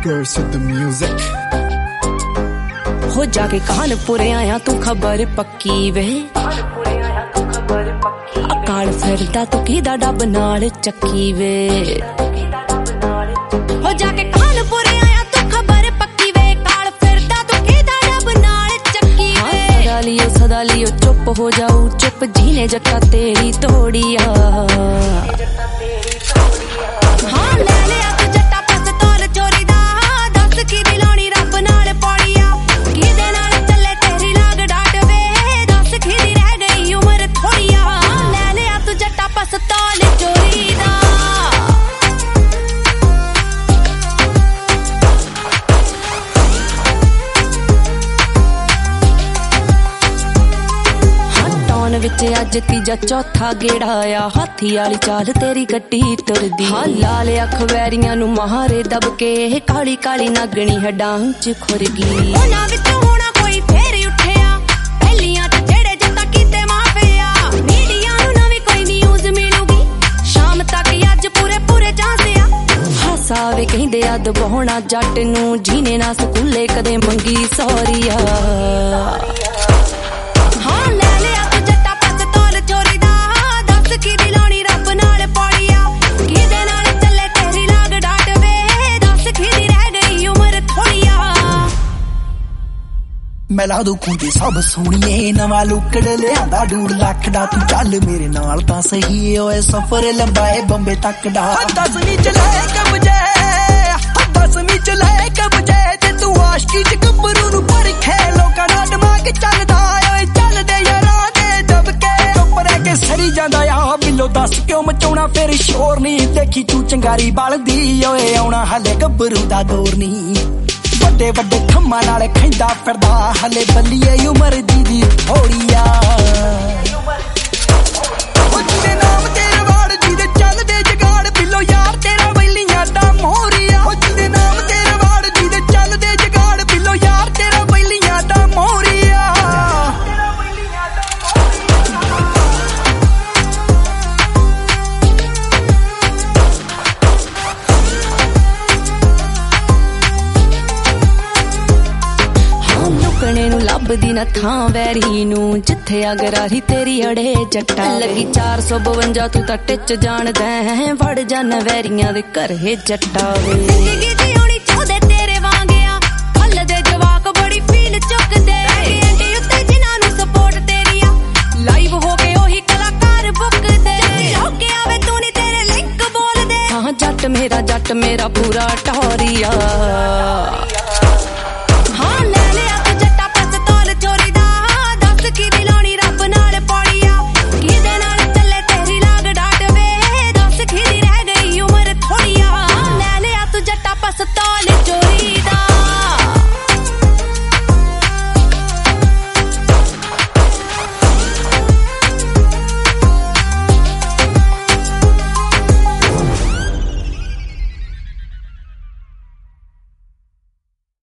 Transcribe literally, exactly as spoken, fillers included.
girls with the music. हो जाके कानपुरे आया तू खबर पक्की वे अकाल फिरदा तू किदा डब नाल चक्की वे हो जाके कानपुरे आया तू खबर पक्की वे काल फिरदा तू किदा डब नाल चक्की वे सदा लियो सदा लियो चुप हो जाऊ चुप जीने जट्टा तेरी तोड़िया हाँ ले लिया तू जट्टा पस तौल चोरी दा दस की दिलानी रब नाल पौड़िया किदे नाल चले तेरी लाग डाट वे दस की दी रह गई उम्र थोड़िया ले लिया तू जट्टा पस तौल चोरी दा विच अज तीजा चौथा गेड़ा आया हाथी वाली चाल तेरी गड्डी तुरदी हाँ लाल अख वैरियां नू मारे दब के काली काली नागणी हड्डां च खुर गई उन्हां विच होना कोई फेर उठिया पहलियां ते जेड़े जत्ता कीते माफिया मीडिया नू नवी कोई न्यूज़ मिलूगी शाम तक अज पूरे पूरे चांसिया हासा वे कहंदे अद बहोना जट नू जीने ना स्कूले कदे मंगी सौरिया हाँ ले लिया मैं ला दू खूंटी सब सोनिए नवा लुकड़ लिया डूढ़ लख दा तू चल मेरे नाल तां सही ओए सफर लंबाए बंबे तक दा दसवीं च ले कब जे दसवीं च ले कब जे ते तू आशिकी च गब्बरू नू परखे लोकां दा दिमाग चलदा ओए चल दे यारां दे दब के चुप रह के सरी जांदा आ बिल्लो दस क्यों मचाउणा फिर शोर नहीं देखी तू चंगारी बलदी ओए आउणा हले गब्बरू दा दौर नहीं ਵੱਡੇ ਵੱਡੇ ਖੰਮਾਂ ਨਾਲ ਖੈਂਦਾ ਫਿਰਦਾ ਹਲੇ ਬੱਲੀਏ ਉਮਰ ਦੀ ਦੀ ਥੋੜੀਆ ਉਹ ਜਿਹਦੇ ਨਾਮ ਤੇਰੇ ਵਾੜ ਜਿਹਦੇ ਚੱਲਦੇ ਜਗਾੜ ਬਿੱਲੋ ਯਾਰ ਤੇਰਾ ਵੈਲੀਆਂ ਦਾ ਮੋਹਰੀਆ ਉਹ ਜਿਹਦੇ ਨਾਮ ਤੇਰੇ ਵਾੜ ਜਿਹਦੇ ਚੱਲਦੇ ਜਗਾੜ ਬਿੱਲੋ ਯਾਰ ਤੇਰਾ ਵੈਲੀਆਂ ਦਾ ਮੋਹਰੀਆ ਲੱਭਦੀ ਨਾ ਥਾਂ ਵੈਰੀ ਨੂੰ ਜਿੱਥੇ ਅਗਰਾਰੀ ਤੇਰੀ ਅੜੇ ਜੱਟਾ ਲੱਗੀ ਚਾਰ ਸੌ ਬਵੰਜਾ ਤੂੰ ਤਾਂ ਟਿੱਚ ਜਾਣਦਾ ਹੈ ਵੜ ਜਾਣਾ ਵੈਰੀਆਂ ਦੇ ਘਰੇ ਜੱਟਾ ਵੇ ਜ਼ਿੰਦਗੀ ਜਿਉਣੀ ਚਾਹਦੇ ਤੇਰੇ ਵਾਂਗਿਆ ਫੁੱਲ ਦੇ ਜਵਾਕ ਬੜੀ ਫੀਲ ਚੁੱਕਦੇ ਐਂਟੀ ਉੱਤੇ ਜਿਨ੍ਹਾਂ ਨੂੰ ਸਪੋਰਟ ਤੇਰੀ ਆ ਲਾਈਵ ਹੋ ਕੇ ਉਹੀ ਕਲਾਕਾਰ ਬੁੱਕਦੇ ਹੋ ਕੇ ਆਵੇ ਤੂੰ ਨਹੀਂ ਤੇਰੇ ਲਿੰਕ ਬੋਲਦੇ ਹਾਂ ਜੱਟ ਮੇਰਾ ਜੱਟ ਮੇਰਾ ਪੂਰਾ ਟੌਰੀਆ Stole it.